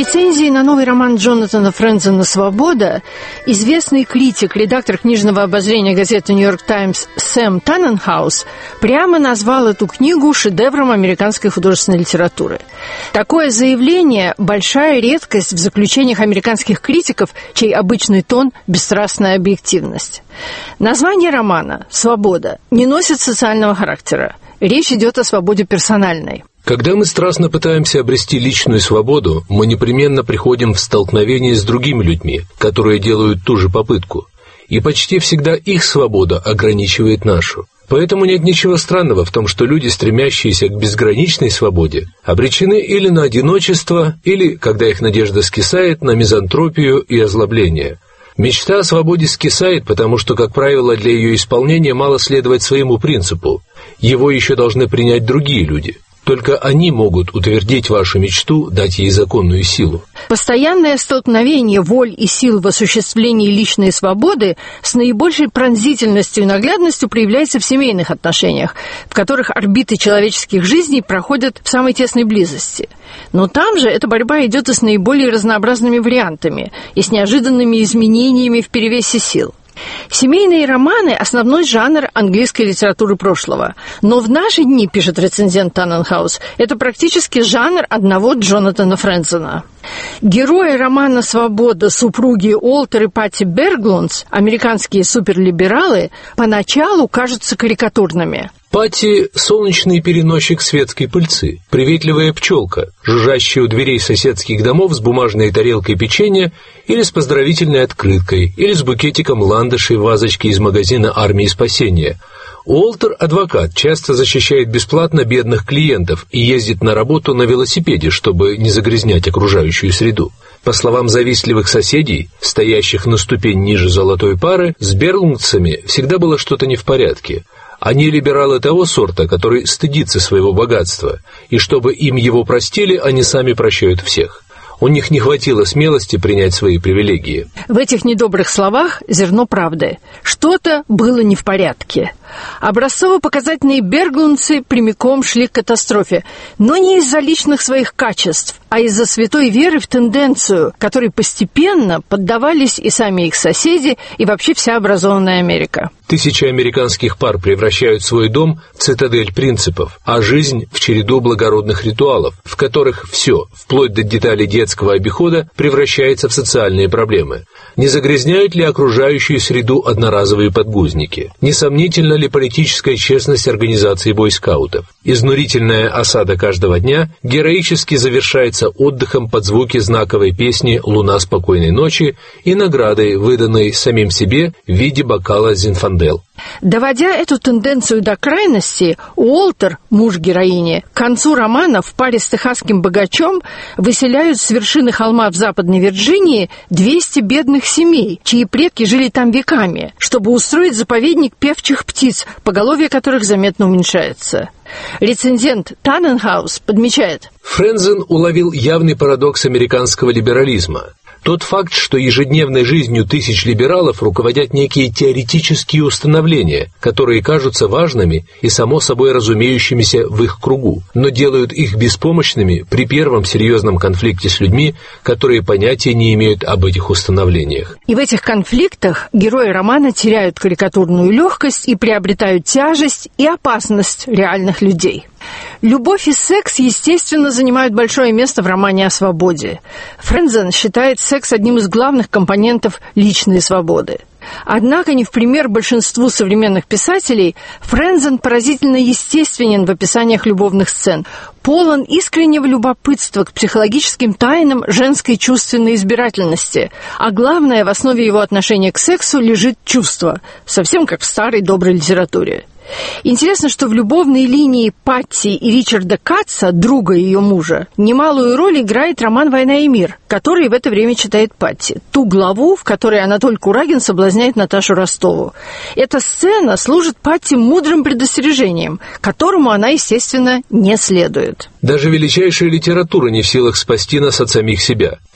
рецензии на новый роман Джонатана Френзена «Свобода» известный критик, редактор книжного обозрения газеты «Нью-Йорк Таймс» Сэм Таненхаус прямо назвал эту книгу шедевром американской художественной литературы. Такое заявление – большая редкость в заключениях американских критиков, чей обычный тон – бесстрастная объективность. Название романа «Свобода» не носит социального характера. Речь идет о свободе персональной. Когда мы страстно пытаемся обрести личную свободу, мы непременно приходим в столкновение с другими людьми, которые делают ту же попытку. И почти всегда их свобода ограничивает нашу. Поэтому нет ничего странного в том, что люди, стремящиеся к безграничной свободе, обречены или на одиночество, или, когда их надежда скисает, на мизантропию и озлобление. Мечта о свободе скисает, потому что, как правило, для ее исполнения мало следовать своему принципу. Его еще должны принять другие люди. Только они могут утвердить вашу мечту, дать ей законную силу. Постоянное столкновение воль и сил в осуществлении личной свободы с наибольшей пронзительностью и наглядностью проявляется в семейных отношениях, в которых орбиты человеческих жизней проходят в самой тесной близости. Но там же эта борьба идет и с наиболее разнообразными вариантами, и с неожиданными изменениями в перевесе сил. Семейные романы – основной жанр английской литературы прошлого. Но в наши дни, пишет рецензент Таненхаус, это практически жанр одного Джонатана Френзена. Герои романа «Свобода», супруги Уолтер и Патти Берглундс, американские суперлибералы, поначалу кажутся карикатурными. Патти – солнечный переносчик светской пыльцы, приветливая пчелка, жужжащая у дверей соседских домов с бумажной тарелкой печенья или с поздравительной открыткой, или с букетиком ландышей в вазочке из магазина «Армии спасения». Уолтер – адвокат, часто защищает бесплатно бедных клиентов и ездит на работу на велосипеде, чтобы не загрязнять окружающую среду. По словам завистливых соседей, стоящих на ступень ниже золотой пары, с Берлундсами всегда было что-то не в порядке. Они либералы того сорта, который стыдится своего богатства, и чтобы им его простили, они сами прощают всех. У них не хватило смелости принять свои привилегии. В этих недобрых словах зерно правды. Что-то было не в порядке. Образцово-показательные бергундцы прямиком шли к катастрофе, но не из-за личных своих качеств, а из-за святой веры в тенденцию, которой постепенно поддавались и сами их соседи, и вообще вся образованная Америка. Тысячи американских пар превращают свой дом в цитадель принципов, а жизнь в череду благородных ритуалов, в которых все, вплоть до деталей детского обихода, превращается в социальные проблемы. Не загрязняют ли окружающую среду одноразовые подгузники? Несомнительно ли политическая честность организации бойскаутов? Изнурительная осада каждого дня героически завершается отдыхом под звуки знаковой песни «Луна спокойной ночи» и наградой, выданной самим себе в виде бокала Зинфандел. Доводя эту тенденцию до крайности, Уолтер, муж героини, к концу романа в паре с техасским богачом выселяют с вершины холма в Западной Вирджинии 200 бедных семей, чьи предки жили там веками, чтобы устроить заповедник певчих птиц, поголовье которых заметно уменьшается. Рецензент Таненхаус подмечает: Френзен уловил явный парадокс американского либерализма. Тот факт, что ежедневной жизнью тысяч либералов руководят некие теоретические установления, которые кажутся важными и само собой разумеющимися в их кругу, но делают их беспомощными при первом серьезном конфликте с людьми, которые понятия не имеют об этих установлениях. И в этих конфликтах герои романа теряют карикатурную легкость и приобретают тяжесть и опасность реальных людей. Любовь и секс, естественно, занимают большое место в романе о свободе. Френзен считает секс одним из главных компонентов личной свободы. Однако, не в пример большинству современных писателей, Френзен поразительно естественен в описаниях любовных сцен, полон искреннего любопытства к психологическим тайнам женской чувственной избирательности, а главное, в основе его отношения к сексу лежит чувство, совсем как в старой доброй литературе. Интересно, что в любовной линии Патти и Ричарда Катца, друга ее мужа, немалую роль играет роман «Война и мир», который в это время читает Патти, ту главу, в которой Анатоль Курагин соблазняет Наташу Ростову. Эта сцена служит Патти мудрым предостережением, которому она, естественно, не следует. Даже величайшая литература не в силах спасти нас от самих себя.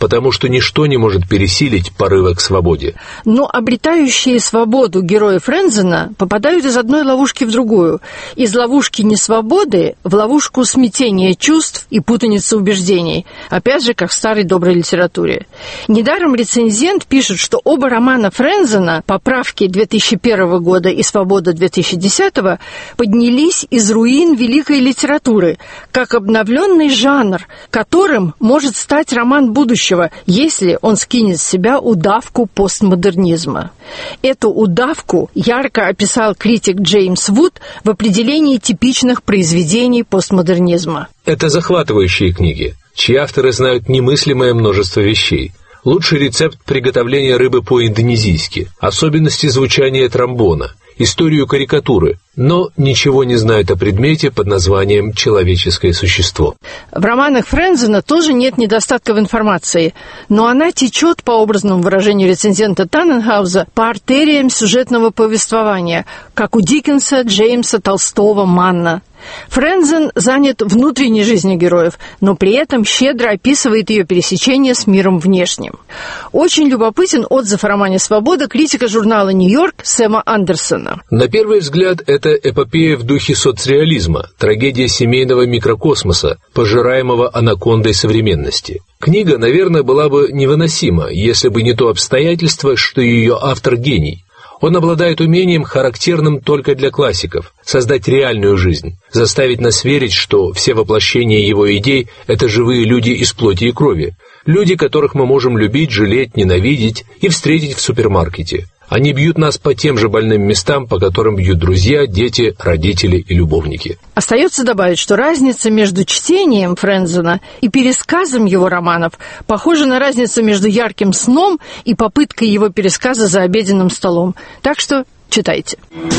потому что ничто не может пересилить порывы к свободе. Но обретающие свободу герои Френзена попадают из одной ловушки в другую. Из ловушки несвободы в ловушку смятения чувств и путаницы убеждений. Опять же, как в старой доброй литературе. Недаром рецензент пишет, что оба романа Френзена «Поправки» 2001 года и «Свобода» 2010 поднялись из руин великой литературы, как обновленный жанр, которым может стать роман будущего, если он скинет с себя удавку постмодернизма. Эту удавку ярко описал критик Джеймс Вуд в определении типичных произведений постмодернизма. Это захватывающие книги, чьи авторы знают немыслимое множество вещей. Лучший рецепт приготовления рыбы по-индонезийски, особенности звучания тромбона, историю карикатуры, но ничего не знают о предмете под названием «человеческое существо». В романах Френзена тоже нет недостатков информации, но она течет, по образному выражению рецензента Танненхауза, по артериям сюжетного повествования, как у Диккенса, Джеймса, Толстого, Манна. Френзен занят внутренней жизнью героев, но при этом щедро описывает ее пересечение с миром внешним. Очень любопытен отзыв о романе «Свобода» критика журнала «Нью-Йорк» Сэма Андерсона. На первый взгляд, это эпопея в духе соцреализма, трагедия семейного микрокосмоса, пожираемого анакондой современности. Книга, наверное, была бы невыносима, если бы не то обстоятельство, что ее автор гений. Он обладает умением, характерным только для классиков, создать реальную жизнь, заставить нас верить, что все воплощения его идей – это живые люди из плоти и крови, люди, которых мы можем любить, жалеть, ненавидеть и встретить в супермаркете. Они бьют нас по тем же больным местам, по которым бьют друзья, дети, родители и любовники. Остается добавить, что разница между чтением Френзена и пересказом его романов похожа на разницу между ярким сном и попыткой его пересказа за обеденным столом. Так что читайте.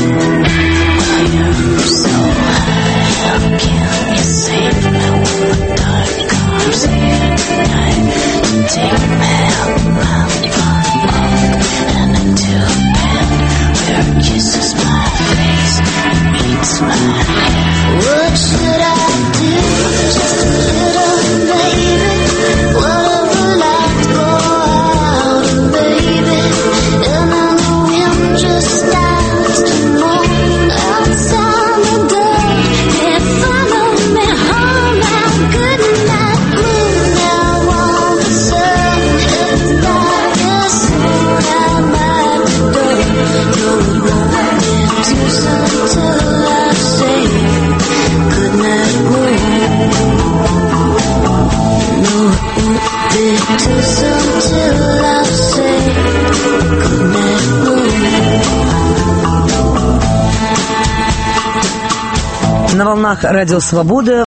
What should I do? Just a little baby. Whatever lights go out, baby. And I know him just starts to moan outside the door. Can't follow me home. How good night gloom. Now all of a sudden it's dark as soon I'm at the door. No, it won't be too soon till I say goodnight moon. No, it won't be too soon till I say goodnight moon. На волнах Радио Свобода